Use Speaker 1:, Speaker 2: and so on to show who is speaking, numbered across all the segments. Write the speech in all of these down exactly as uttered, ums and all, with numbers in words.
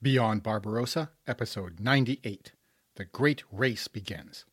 Speaker 1: Beyond Barbarossa, Episode ninety-eight. The Great Race Begins.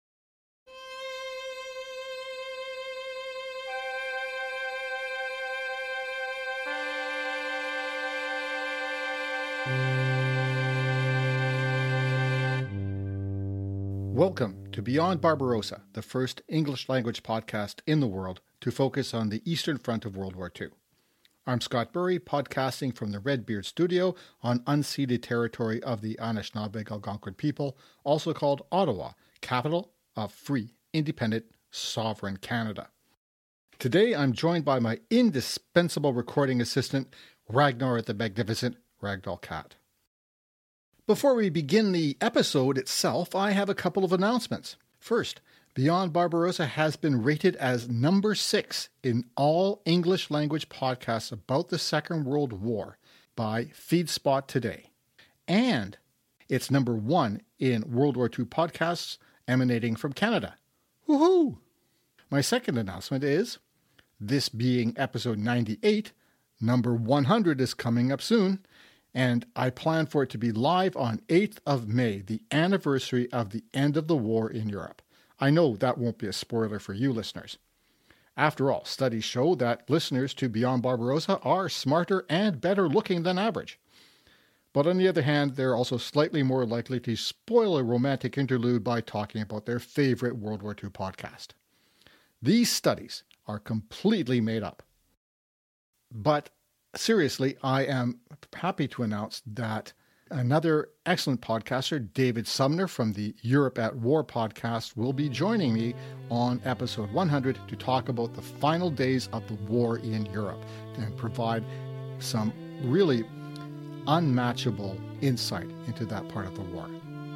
Speaker 1: Welcome to Beyond Barbarossa, the first English-language podcast in the world to focus on the Eastern Front of World War Two. I'm Scott Burry, podcasting from the Redbeard Studio on unceded territory of the Anishinaabe Algonquin people, also called Ottawa, capital of free, independent, sovereign Canada. Today I'm joined by my indispensable recording assistant, Ragnar the Magnificent Ragdoll Cat. Before we begin the episode itself, I have a couple of announcements. First, Beyond Barbarossa has been rated as number six in all English-language podcasts about the Second World War by FeedSpot Today. And it's number one in World War Two podcasts emanating from Canada. Woohoo! My second announcement is, this being episode ninety-eight, number one hundred is coming up soon, and I plan for it to be live on eighth of May, the anniversary of the end of the war in Europe. I know that won't be a spoiler for you listeners. After all, studies show that listeners to Beyond Barbarossa are smarter and better looking than average. But on the other hand, they're also slightly more likely to spoil a romantic interlude by talking about their favorite World War Two podcast. These studies are completely made up. But seriously, I am happy to announce that another excellent podcaster, David Sumner from the Europe at War podcast, will be joining me on episode one hundred to talk about the final days of the war in Europe and provide some really unmatchable insight into that part of the war.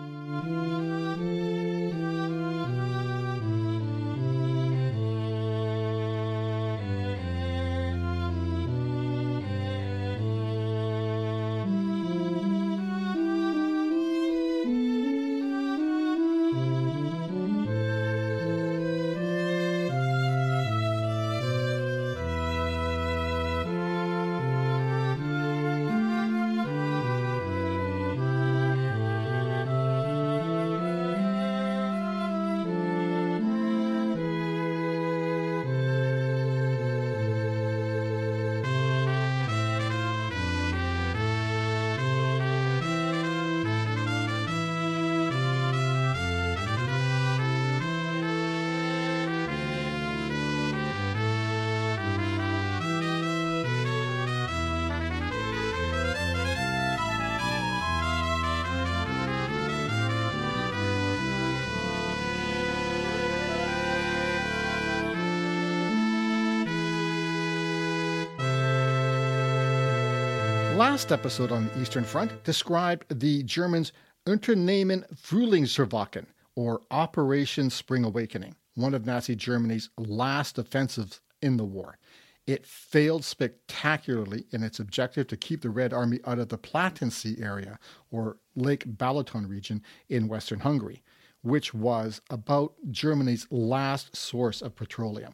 Speaker 1: Last episode on the Eastern Front described the Germans' Unternehmen Frühlingsverwachen, or Operation Spring Awakening, one of Nazi Germany's last offensives in the war. It failed spectacularly in its objective to keep the Red Army out of the Plattensee area, or Lake Balaton region in western Hungary, which was about Germany's last source of petroleum.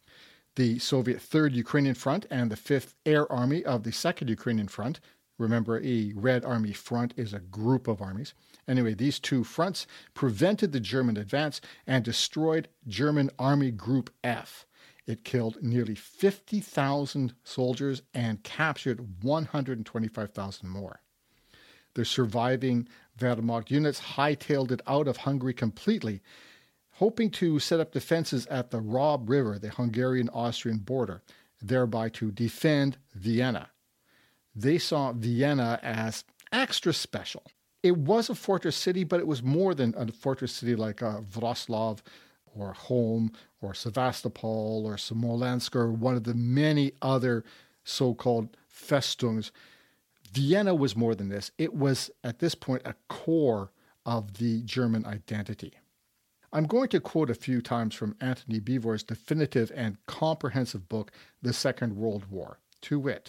Speaker 1: The Soviet Third Ukrainian Front and the Fifth Air Army of the Second Ukrainian Front, remember a Red Army front is a group of armies. Anyway, these two fronts prevented the German advance and destroyed German Army Group F. It killed nearly fifty thousand soldiers and captured one hundred twenty-five thousand more. The surviving Wehrmacht units hightailed it out of Hungary completely, hoping to set up defenses at the Rob River, the Hungarian-Austrian border, thereby to defend Vienna. They saw Vienna as extra special. It was a fortress city, but it was more than a fortress city like uh, Wrocław or Holm or Sevastopol or Smolensk or one of the many other so-called Festungs. Vienna was more than this. It was, at this point, a core of the German identity. I'm going to quote a few times from Antony Beevor's definitive and comprehensive book, The Second World War, to wit,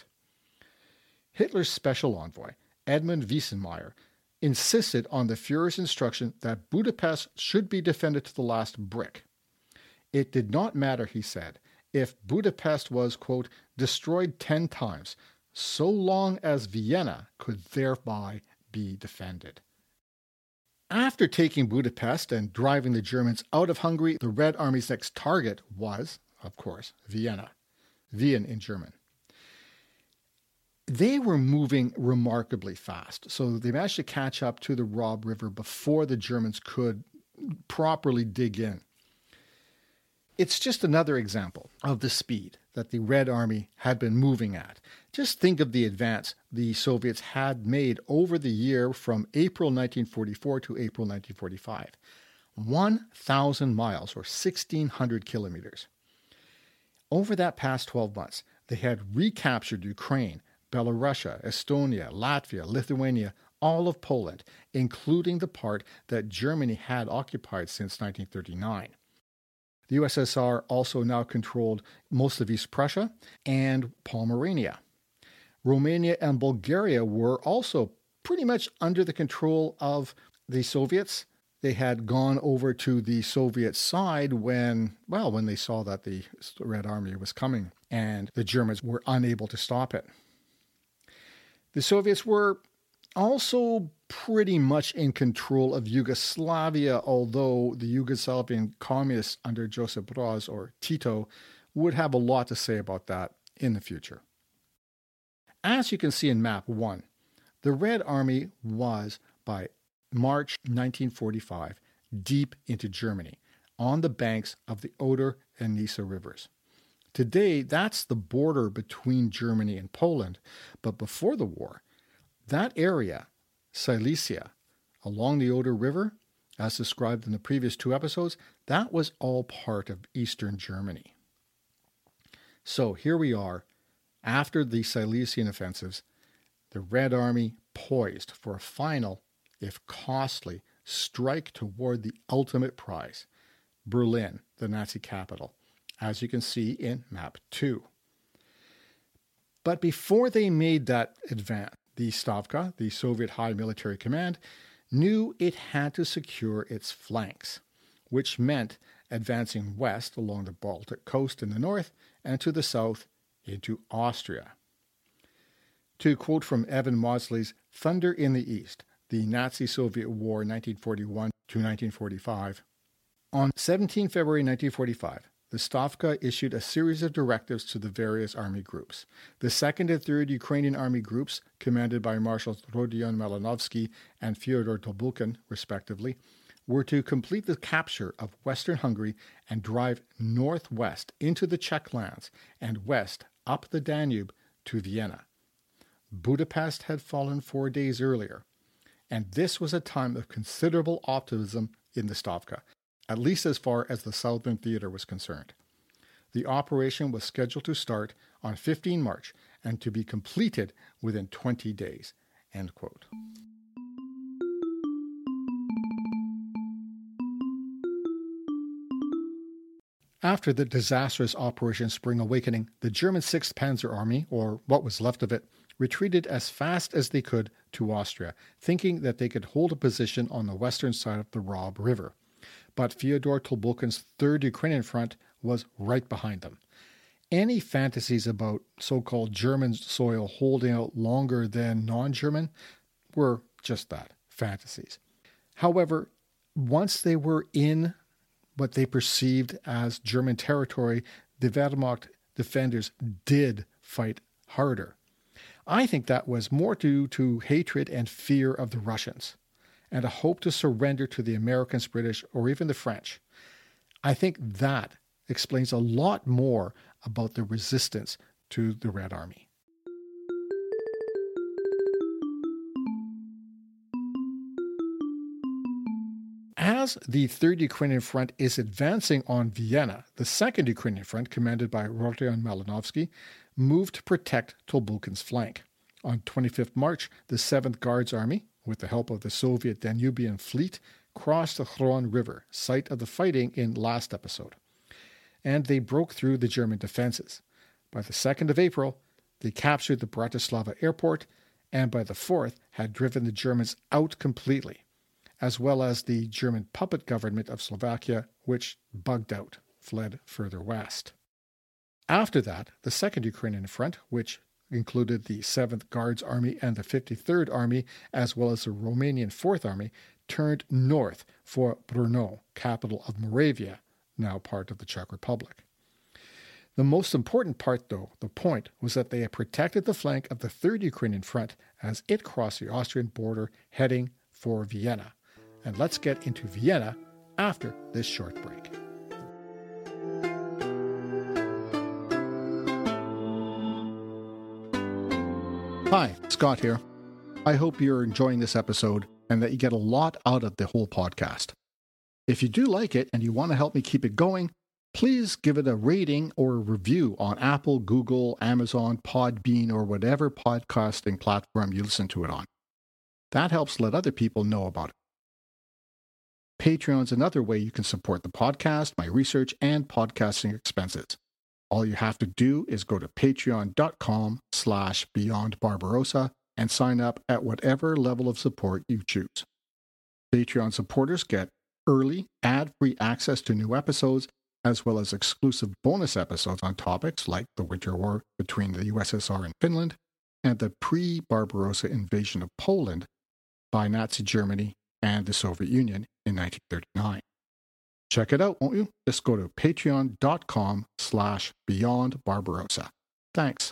Speaker 1: Hitler's special envoy, Edmund Wiesenmayer, insisted on the Führer's instruction that Budapest should be defended to the last brick. It did not matter, he said, if Budapest was, quote, destroyed ten times, so long as Vienna could thereby be defended. After taking Budapest and driving the Germans out of Hungary, the Red Army's next target was, of course, Vienna. Wien in German. They were moving remarkably fast, so they managed to catch up to the Rob River before the Germans could properly dig in. It's just another example of the speed that the Red Army had been moving at. Just think of the advance the Soviets had made over the year from April nineteen forty-four to April nineteen forty-five. one thousand miles, or sixteen hundred kilometers. Over that past twelve months, they had recaptured Ukraine, Belarusia, Estonia, Latvia, Lithuania, all of Poland, including the part that Germany had occupied since nineteen thirty-nine. The U S S R also now controlled most of East Prussia and Pomerania. Romania and Bulgaria were also pretty much under the control of the Soviets. They had gone over to the Soviet side when, well, when they saw that the Red Army was coming and the Germans were unable to stop it. The Soviets were also pretty much in control of Yugoslavia, although the Yugoslavian communists under Josip Broz, or Tito, would have a lot to say about that in the future. As you can see in map one, the Red Army was, by March nineteen forty-five, deep into Germany, on the banks of the Oder and Nisa rivers. Today, that's the border between Germany and Poland, but before the war, that area, Silesia, along the Oder River, as described in the previous two episodes, that was all part of Eastern Germany. So here we are, after the Silesian offensives, the Red Army poised for a final, if costly, strike toward the ultimate prize, Berlin, the Nazi capital, as you can see in map two. But before they made that advance, the Stavka, the Soviet High Military Command, knew it had to secure its flanks, which meant advancing west along the Baltic coast in the north and to the south into Austria. To quote from Evan Mausley's Thunder in the East, the Nazi-Soviet War nineteen forty-one to nineteen forty-five, on the seventeenth of February nineteen forty-five, the Stavka issued a series of directives to the various army groups. The second and third Ukrainian army groups, commanded by Marshals Rodion Malinovsky and Fyodor Tolbukin, respectively, were to complete the capture of western Hungary and drive northwest into the Czech lands and west up the Danube to Vienna. Budapest had fallen four days earlier, and this was a time of considerable optimism in the Stavka, at least as far as the Southern Theater was concerned. The operation was scheduled to start on the fifteenth of March and to be completed within twenty days. End quote. After the disastrous Operation Spring Awakening, the German sixth Panzer Army, or what was left of it, retreated as fast as they could to Austria, thinking that they could hold a position on the western side of the Rob River. But Fyodor Tolbukin's third Ukrainian Front was right behind them. Any fantasies about so-called German soil holding out longer than non-German were just that, fantasies. However, once they were in what they perceived as German territory, the Wehrmacht defenders did fight harder. I think that was more due to hatred and fear of the Russians, and a hope to surrender to the Americans, British, or even the French. I think that explains a lot more about the resistance to the Red Army. As the third Ukrainian Front is advancing on Vienna, the second Ukrainian Front, commanded by Rodion Malinovsky, moved to protect Tolbukin's flank. On the twenty-fifth of March, the seventh Guards Army, with the help of the Soviet Danubian Fleet, crossed the Hron River, site of the fighting in last episode, and they broke through the German defenses. By the second of April, they captured the Bratislava airport, and by the fourth had driven the Germans out completely, as well as the German puppet government of Slovakia, which bugged out, fled further west. After that, the second Ukrainian Front, which included the seventh Guards Army and the fifty-third Army, as well as the Romanian fourth Army, turned north for Brno, capital of Moravia, now part of the Czech Republic. The most important part, though, the point, was that they had protected the flank of the third Ukrainian Front as it crossed the Austrian border heading for Vienna. And let's get into Vienna after this short break. Hi, Scott here. I hope you're enjoying this episode and that you get a lot out of the whole podcast. If you do like it and you want to help me keep it going, please give it a rating or a review on Apple, Google, Amazon, Podbean, or whatever podcasting platform you listen to it on. That helps let other people know about it. Patreon's another way you can support the podcast, my research, and podcasting expenses. All you have to do is go to patreon.com slash Beyond Barbarossa and sign up at whatever level of support you choose. Patreon supporters get early, ad-free access to new episodes, as well as exclusive bonus episodes on topics like the Winter War between the U S S R and Finland and the pre-Barbarossa invasion of Poland by Nazi Germany and the Soviet Union in nineteen thirty-nine. Check it out, won't you? Just go to patreon.com slash Beyond Barbarossa. Thanks.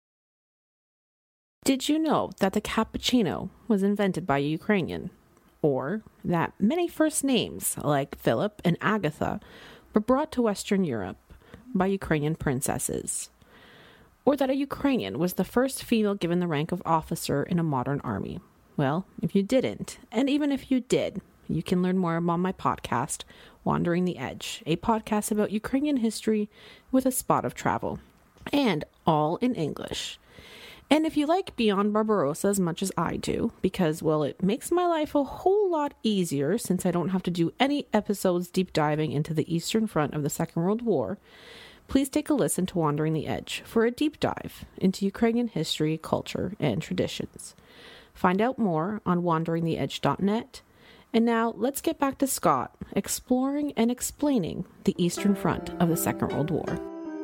Speaker 2: Did you know that the cappuccino was invented by a Ukrainian? Or that many first names, like Philip and Agatha, were brought to Western Europe by Ukrainian princesses? Or that a Ukrainian was the first female given the rank of officer in a modern army? Well, if you didn't, and even if you did, you can learn more on my podcast, Wandering the Edge, a podcast about Ukrainian history with a spot of travel, and all in English. And if you like Beyond Barbarossa as much as I do, because, well, it makes my life a whole lot easier since I don't have to do any episodes deep diving into the Eastern Front of the Second World War, please take a listen to Wandering the Edge for a deep dive into Ukrainian history, culture, and traditions. Find out more on wandering the edge dot net. And now let's get back to Scott exploring and explaining the Eastern Front of the Second World War.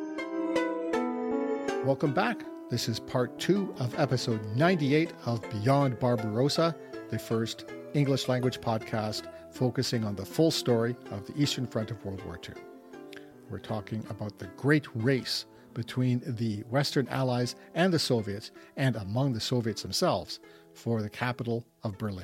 Speaker 1: Welcome back. This is part two of episode ninety-eight of Beyond Barbarossa, the first English language podcast focusing on the full story of the Eastern Front of World War Two. We're talking about the great race between the Western Allies and the Soviets, and among the Soviets themselves, for the capital of Berlin.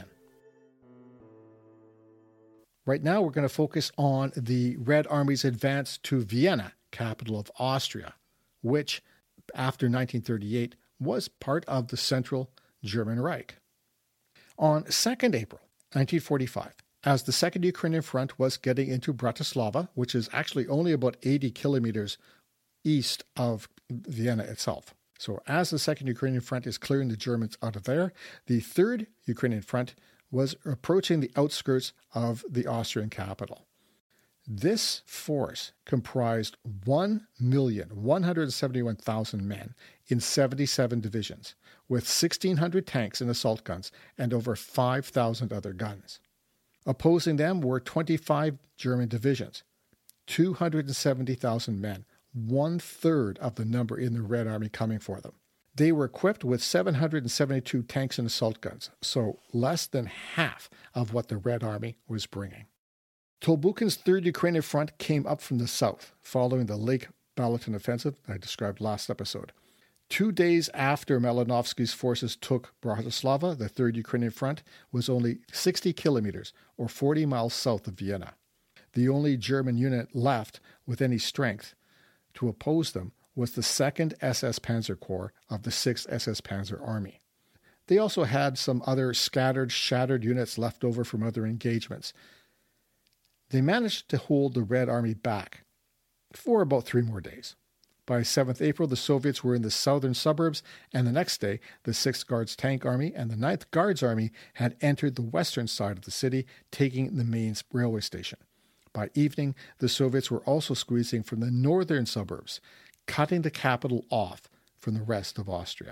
Speaker 1: Right now, we're going to focus on the Red Army's advance to Vienna, capital of Austria, which, after nineteen thirty-eight, was part of the Central German Reich. On second April nineteen forty-five, as the Second Ukrainian Front was getting into Bratislava, which is actually only about eighty kilometers east of Vienna itself. So as the Second Ukrainian Front is clearing the Germans out of there, the Third Ukrainian Front was approaching the outskirts of the Austrian capital. This force comprised one million one hundred seventy-one thousand men in seventy-seven divisions, with sixteen hundred tanks and assault guns and over five thousand other guns. Opposing them were twenty-five German divisions, two hundred seventy thousand men, one-third of the number in the Red Army coming for them. They were equipped with seven hundred seventy-two tanks and assault guns, so less than half of what the Red Army was bringing. Tolbuchin's Third Ukrainian Front came up from the south, following the Lake Balaton offensive I described last episode. Two days after Malinovsky's forces took Bratislava, the Third Ukrainian Front was only sixty kilometers, or forty miles south of Vienna. The only German unit left with any strength to oppose them was the second S S Panzer Corps of the sixth S S Panzer Army. They also had some other scattered, shattered units left over from other engagements. They managed to hold the Red Army back for about three more days. By seventh April, the Soviets were in the southern suburbs, and the next day, the sixth Guards Tank Army and the ninth Guards Army had entered the western side of the city, taking the main railway station. By evening, the Soviets were also squeezing from the northern suburbs, cutting the capital off from the rest of Austria.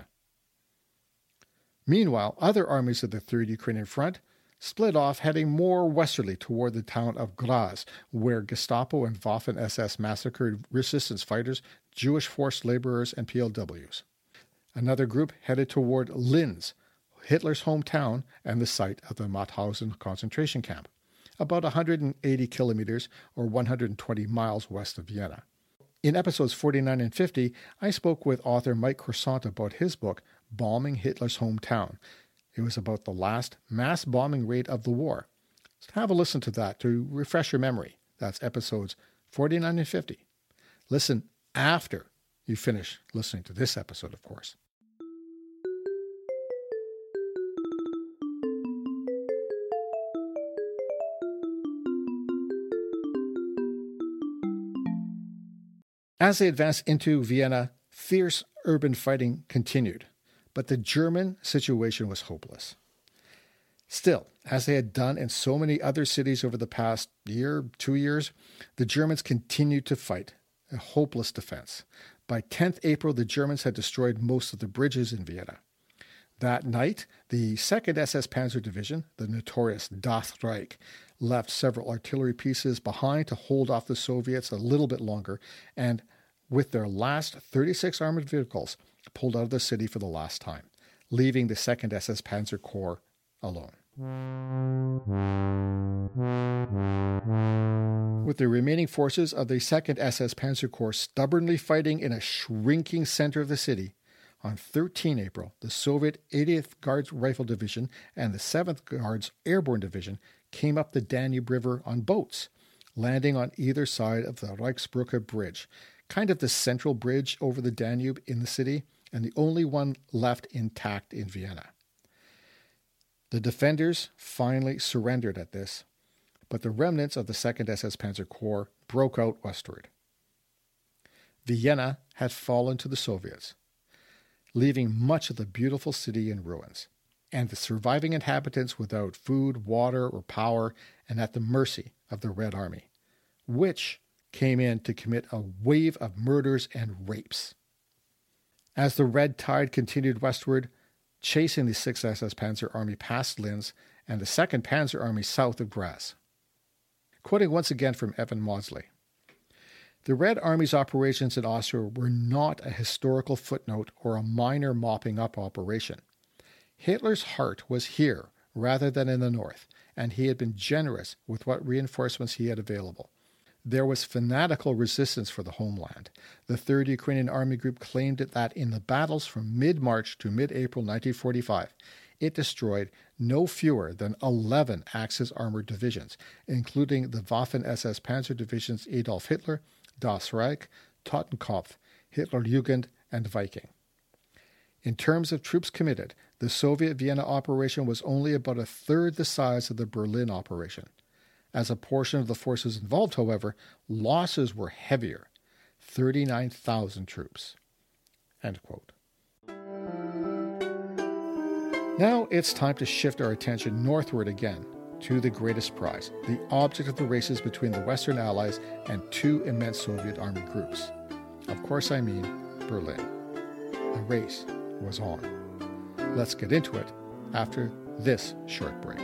Speaker 1: Meanwhile, other armies of the Third Ukrainian Front split off, heading more westerly toward the town of Graz, where Gestapo and Waffen-S S massacred resistance fighters, Jewish forced laborers, and P L Ws. Another group headed toward Linz, Hitler's hometown and the site of the Mauthausen concentration camp, about one hundred eighty kilometers or one hundred twenty miles west of Vienna. In episodes forty-nine and fifty, I spoke with author Mike Croissant about his book, Bombing Hitler's Hometown. It was about the last mass bombing raid of the war. So have a listen to that to refresh your memory. That's episodes forty-nine and fifty. Listen after you finish listening to this episode, of course. As they advanced into Vienna, fierce urban fighting continued, but the German situation was hopeless. Still, as they had done in so many other cities over the past year, two years, the Germans continued to fight, a hopeless defense. By tenth April, the Germans had destroyed most of the bridges in Vienna. That night, the second S S Panzer Division, the notorious Das Reich, left several artillery pieces behind to hold off the Soviets a little bit longer, and with their last thirty-six armored vehicles, pulled out of the city for the last time, leaving the second S S Panzer Corps alone. With the remaining forces of the second S S Panzer Corps stubbornly fighting in a shrinking center of the city, on thirteenth April, the Soviet eightieth Guards Rifle Division and the seventh Guards Airborne Division came up the Danube River on boats, landing on either side of the Reichsbrücke Bridge, kind of the central bridge over the Danube in the city, and the only one left intact in Vienna. The defenders finally surrendered at this, but the remnants of the second S S Panzer Corps broke out westward. Vienna had fallen to the Soviets, leaving much of the beautiful city in ruins, and the surviving inhabitants without food, water, or power, and at the mercy of the Red Army, which came in to commit a wave of murders and rapes. As the red tide continued westward, chasing the sixth S S Panzer Army past Linz and the second Panzer Army south of Graz. Quoting once again from Evan Maudsley, "The Red Army's operations in Austria were not a historical footnote or a minor mopping up operation. Hitler's heart was here rather than in the north, and he had been generous with what reinforcements he had available. There was fanatical resistance for the homeland. The third Ukrainian Army Group claimed that in the battles from mid-March to mid-April nineteen forty-five, it destroyed no fewer than eleven Axis armored divisions, including the Waffen-S S Panzer Divisions Adolf Hitler, Das Reich, Totenkopf, Hitlerjugend, and Viking. In terms of troops committed, the Soviet Vienna operation was only about a third the size of the Berlin operation. As a portion of the forces involved, however, losses were heavier, thirty-nine thousand troops." End quote. Now it's time to shift our attention northward again to the greatest prize, the object of the races between the Western Allies and two immense Soviet army groups. Of course I mean Berlin. The race was on. Let's get into it after this short break.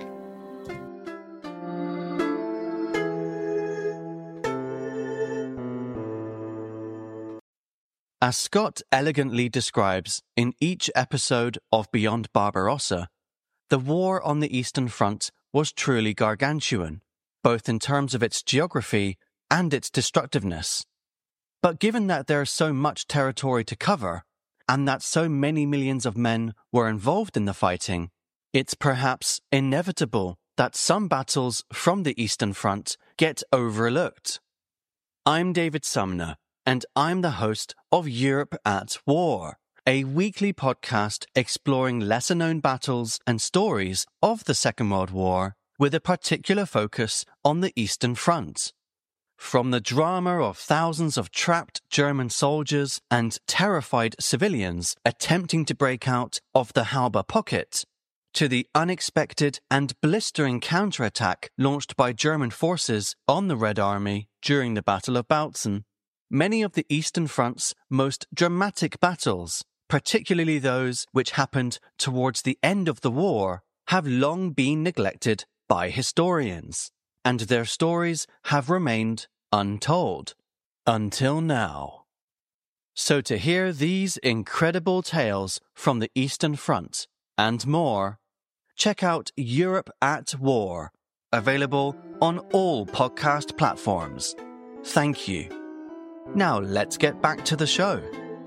Speaker 3: As Scott elegantly describes in each episode of Beyond Barbarossa, the war on the Eastern Front was truly gargantuan, both in terms of its geography and its destructiveness. But given that there is so much territory to cover, and that so many millions of men were involved in the fighting, it's perhaps inevitable that some battles from the Eastern Front get overlooked. I'm David Sumner, and I'm the host of Europe at War, a weekly podcast exploring lesser-known battles and stories of the Second World War with a particular focus on the Eastern Front. From the drama of thousands of trapped German soldiers and terrified civilians attempting to break out of the Halbe pocket, to the unexpected and blistering counterattack launched by German forces on the Red Army during the Battle of Bautzen, many of the Eastern Front's most dramatic battles, particularly those which happened towards the end of the war, have long been neglected by historians, and their stories have remained untold. Until now. So to hear these incredible tales from the Eastern Front and more, check out Europe at War, available on all podcast platforms. Thank you. Now let's get back to the show.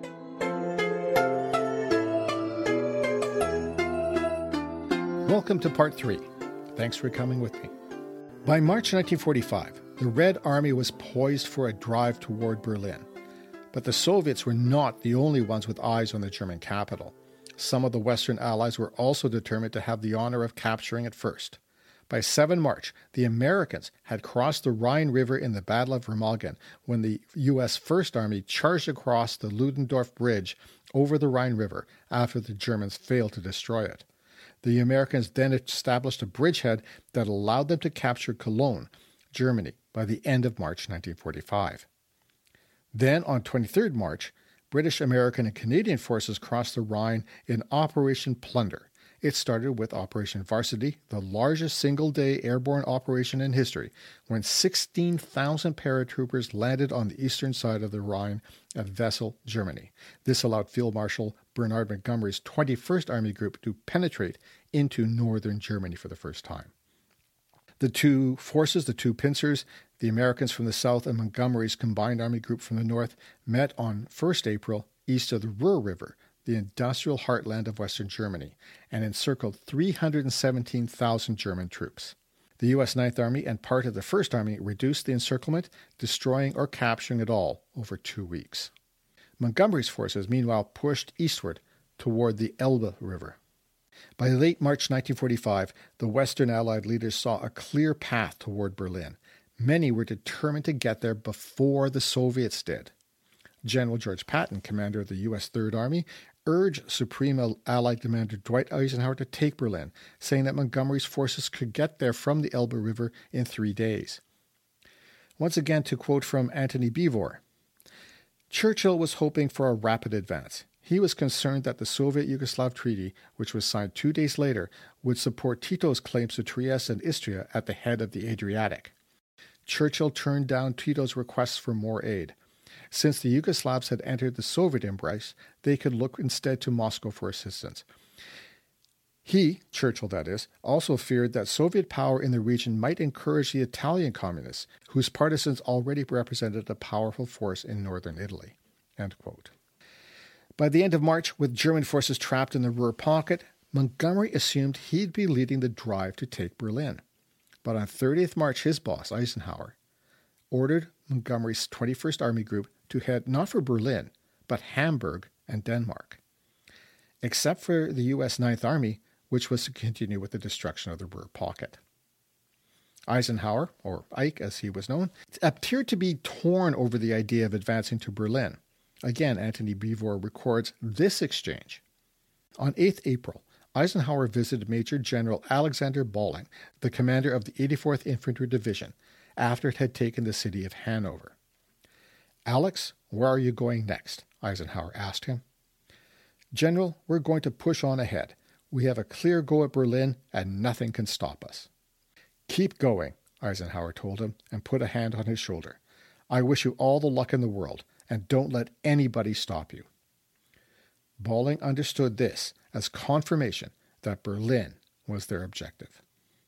Speaker 1: Welcome to part three. Thanks for coming with me. By March nineteen forty-five, the Red Army was poised for a drive toward Berlin. But the Soviets were not the only ones with eyes on the German capital. Some of the Western Allies were also determined to have the honor of capturing it first. By the seventh of March, the Americans had crossed the Rhine River in the Battle of Remagen when the U S First Army charged across the Ludendorff Bridge over the Rhine River after the Germans failed to destroy it. The Americans then established a bridgehead that allowed them to capture Cologne, Germany, by the end of March nineteen forty-five. Then, on the twenty-third of March, British, American, and Canadian forces crossed the Rhine in Operation Plunder. It started with Operation Varsity, the largest single-day airborne operation in history, when sixteen thousand paratroopers landed on the eastern side of the Rhine at Wesel, Germany. This allowed Field Marshal Bernard Montgomery's twenty-first Army Group to penetrate into northern Germany for the first time. The two forces, the two pincers, the Americans from the south and Montgomery's combined army group from the north, met on first of April east of the Ruhr River, the industrial heartland of Western Germany, and encircled three hundred seventeen thousand German troops. The U S Ninth Army and part of the First Army reduced the encirclement, destroying or capturing it all over two weeks. Montgomery's forces, meanwhile, pushed eastward toward the Elbe River. By late March nineteen forty-five, the Western Allied leaders saw a clear path toward Berlin. Many were determined to get there before the Soviets did. General George Patton, commander of the U S Third Army, urged Supreme Allied Commander Dwight Eisenhower to take Berlin, saying that Montgomery's forces could get there from the Elbe River in three days. Once again, to quote from Antony Beevor, Churchill was hoping for a rapid advance. He was concerned that the Soviet-Yugoslav Treaty, which was signed two days later, would support Tito's claims to Trieste and Istria at the head of the Adriatic. Churchill turned down Tito's requests for more aid. Since the Yugoslavs had entered the Soviet embrace, they could look instead to Moscow for assistance. He, Churchill that is, also feared that Soviet power in the region might encourage the Italian communists, whose partisans already represented a powerful force in northern Italy. End quote. By the end of March, with German forces trapped in the Ruhr pocket, Montgomery assumed he'd be leading the drive to take Berlin. But on the thirtieth of March, his boss, Eisenhower, ordered Montgomery's twenty-first Army Group to head not for Berlin, but Hamburg and Denmark. Except for the U S Ninth Army, which was to continue with the destruction of the Ruhr pocket. Eisenhower, or Ike as he was known, appeared to be torn over the idea of advancing to Berlin. Again, Antony Beevor records this exchange. On the eighth of April, Eisenhower visited Major General Alexander Bolling, the commander of the eighty-fourth Infantry Division, after it had taken the city of Hanover. "Alex, where are you going next?" Eisenhower asked him. "General, we're going to push on ahead. We have a clear go at Berlin, and nothing can stop us." "Keep going," Eisenhower told him, and put a hand on his shoulder. "I wish you all the luck in the world, and don't let anybody stop you." Bolling understood this as confirmation that Berlin was their objective.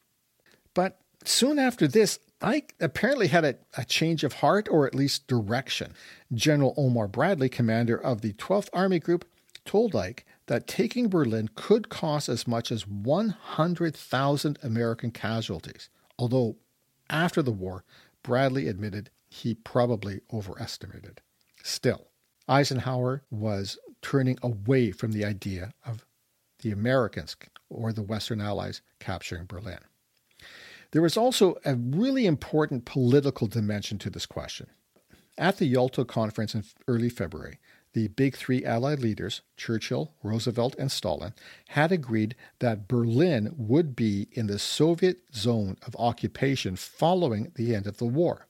Speaker 1: But soon after this, Ike apparently had a, a change of heart, or at least direction. General Omar Bradley, commander of the twelfth Army Group, told Ike that taking Berlin could cost as much as one hundred thousand American casualties, although after the war, Bradley admitted he probably overestimated. Still, Eisenhower was turning away from the idea of the Americans or the Western Allies capturing Berlin. There was also a really important political dimension to this question. At the Yalta Conference in early February, the big three Allied leaders, Churchill, Roosevelt, and Stalin, had agreed that Berlin would be in the Soviet zone of occupation following the end of the war.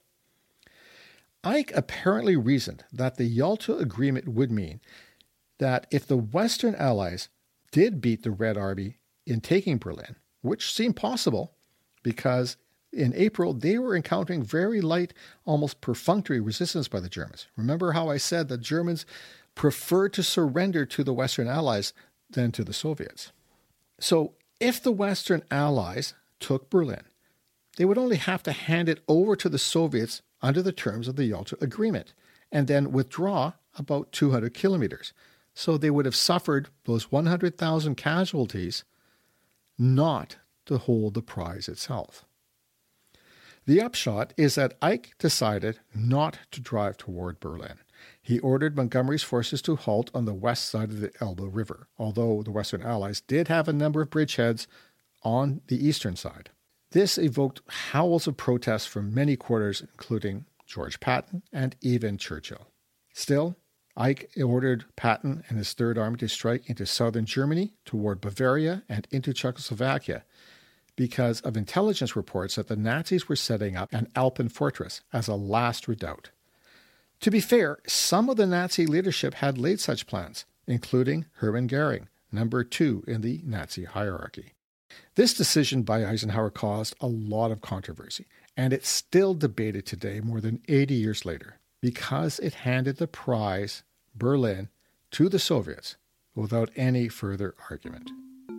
Speaker 1: Ike apparently reasoned that the Yalta Agreement would mean that if the Western Allies did beat the Red Army in taking Berlin, which seemed possible because in April, they were encountering very light, almost perfunctory resistance by the Germans. Remember how I said the Germans preferred to surrender to the Western Allies than to the Soviets. So if the Western Allies took Berlin, they would only have to hand it over to the Soviets under the terms of the Yalta Agreement and then withdraw about two hundred kilometers. So they would have suffered those one hundred thousand casualties, not to hold the prize itself. The upshot is that Eicke decided not to drive toward Berlin. He ordered Montgomery's forces to halt on the west side of the Elbe River, although the Western Allies did have a number of bridgeheads on the eastern side. This evoked howls of protest from many quarters, including George Patton and even Churchill. Still, Eicke ordered Patton and his Third Army to strike into southern Germany, toward Bavaria, and into Czechoslovakia, because of intelligence reports that the Nazis were setting up an Alpen fortress as a last redoubt. To be fair, some of the Nazi leadership had laid such plans, including Hermann Goering, number two in the Nazi hierarchy. This decision by Eisenhower caused a lot of controversy, and it's still debated today more than eighty years later, because it handed the prize, Berlin, to the Soviets without any further argument.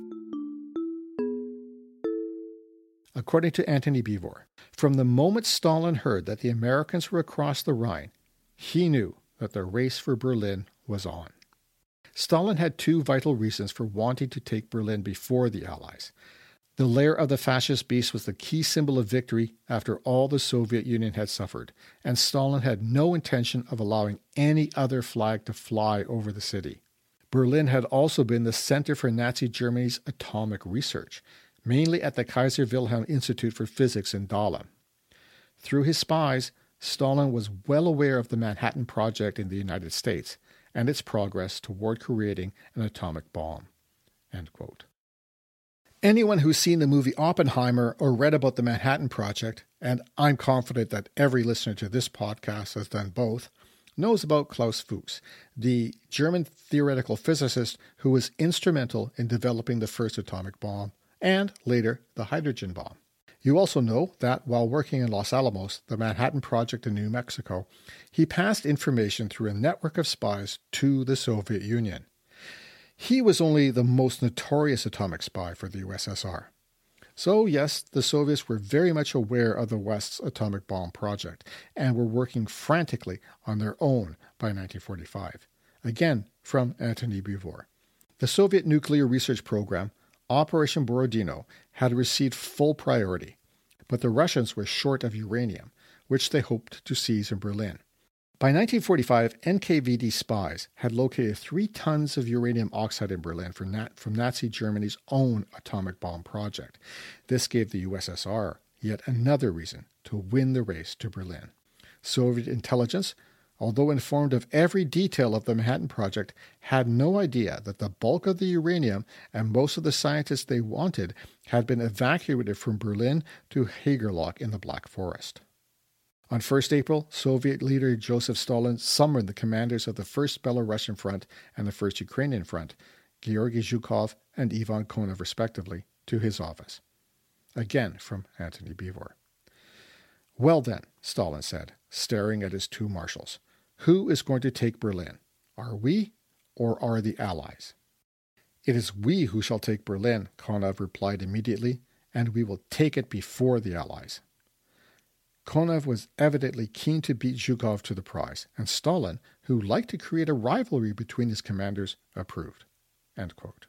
Speaker 1: According to Antony Beevor, from the moment Stalin heard that the Americans were across the Rhine, he knew that the race for Berlin was on. Stalin had two vital reasons for wanting to take Berlin before the Allies. The lair of the fascist beast was the key symbol of victory after all the Soviet Union had suffered, and Stalin had no intention of allowing any other flag to fly over the city. Berlin had also been the center for Nazi Germany's atomic research, mainly at the Kaiser Wilhelm Institute for Physics in Dahlem. Through his spies, Stalin was well aware of the Manhattan Project in the United States and its progress toward creating an atomic bomb. End quote. Anyone who's seen the movie Oppenheimer or read about the Manhattan Project, and I'm confident that every listener to this podcast has done both, knows about Klaus Fuchs, the German theoretical physicist who was instrumental in developing the first atomic bomb and later the hydrogen bomb. You also know that while working in Los Alamos, the Manhattan Project in New Mexico, he passed information through a network of spies to the Soviet Union. He was only the most notorious atomic spy for the U S S R. So yes, the Soviets were very much aware of the West's atomic bomb project and were working frantically on their own by nineteen forty-five. Again, from Antony Beevor. The Soviet nuclear research program, Operation Borodino, had received full priority, but the Russians were short of uranium, which they hoped to seize in Berlin. By nineteen forty-five, N K V D spies had located three tons of uranium oxide in Berlin from, Nat- from Nazi Germany's own atomic bomb project. This gave the U S S R yet another reason to win the race to Berlin. Soviet intelligence, although informed of every detail of the Manhattan Project, had no idea that the bulk of the uranium and most of the scientists they wanted had been evacuated from Berlin to Hagerloch in the Black Forest. On first April, Soviet leader Joseph Stalin summoned the commanders of the First Belarusian Front and the First Ukrainian Front, Georgy Zhukov and Ivan Konev respectively, to his office. Again from Antony Beevor. "Well then," Stalin said, staring at his two marshals, "who is going to take Berlin? Are we or are the Allies?" "It is we who shall take Berlin," Konev replied immediately, "and we will take it before the Allies." Konev was evidently keen to beat Zhukov to the prize, and Stalin, who liked to create a rivalry between his commanders, approved. End quote.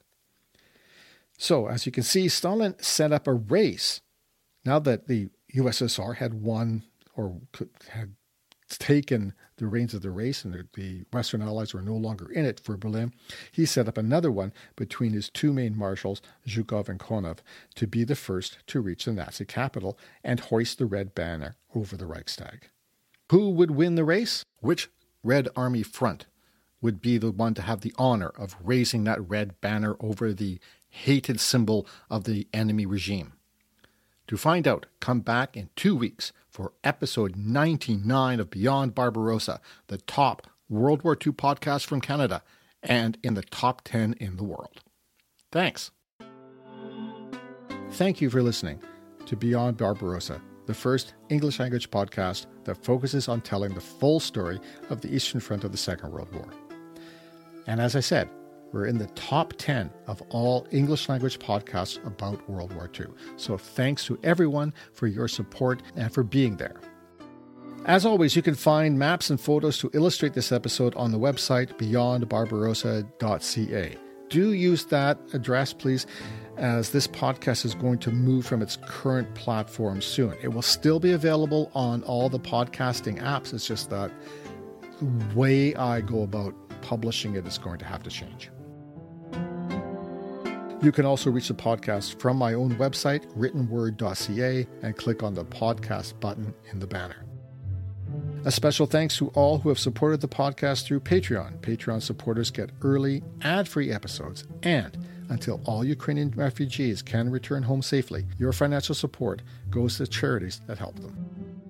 Speaker 1: So, as you can see, Stalin set up a race. Now that the U S S R had won or had taken the reins of the race and the Western Allies were no longer in it for Berlin, he set up another one between his two main marshals, Zhukov and Konev, to be the first to reach the Nazi capital and hoist the red banner over the Reichstag. Who would win the race? Which Red Army front would be the one to have the honor of raising that red banner over the hated symbol of the enemy regime? To find out, come back in two weeks for episode ninety-nine of Beyond Barbarossa, the top World War Two podcast from Canada and in the top ten in the world. Thanks. Thank you for listening to Beyond Barbarossa, the first English language podcast that focuses on telling the full story of the Eastern Front of the Second World War. And as I said, we're in the top ten of all English language podcasts about World War Two. So thanks to everyone for your support and for being there. As always, you can find maps and photos to illustrate this episode on the website beyond barbarossa dot c a. Do use that address, please, as this podcast is going to move from its current platform soon. It will still be available on all the podcasting apps. It's just that the way I go about publishing it is going to have to change. You can also reach the podcast from my own website, written word dot c a, and click on the podcast button in the banner. A special thanks to all who have supported the podcast through Patreon. Patreon supporters get early, ad-free episodes, and until all Ukrainian refugees can return home safely, your financial support goes to charities that help them.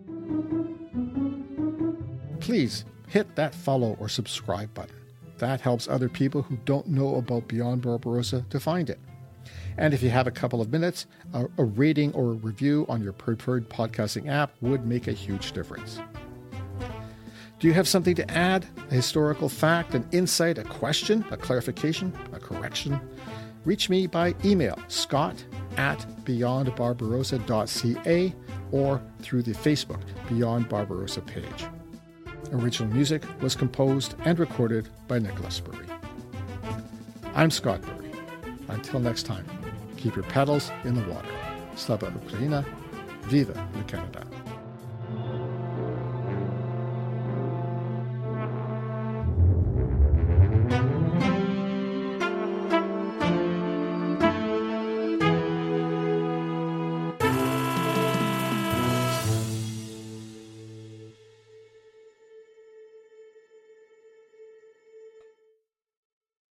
Speaker 1: Please hit that follow or subscribe button. That helps other people who don't know about Beyond Barbarossa to find it. And if you have a couple of minutes, a, a rating or a review on your preferred podcasting app would make a huge difference. Do you have something to add? A historical fact, an insight, a question, a clarification, a correction? Reach me by email, scott at beyond barbarossa dot c a, or through the Facebook Beyond Barbarossa page. Original music was composed and recorded by Nicholas Burry. I'm Scott Burry. Until next time, keep your paddles in the water. Slava Ukraina, Viva le Canada.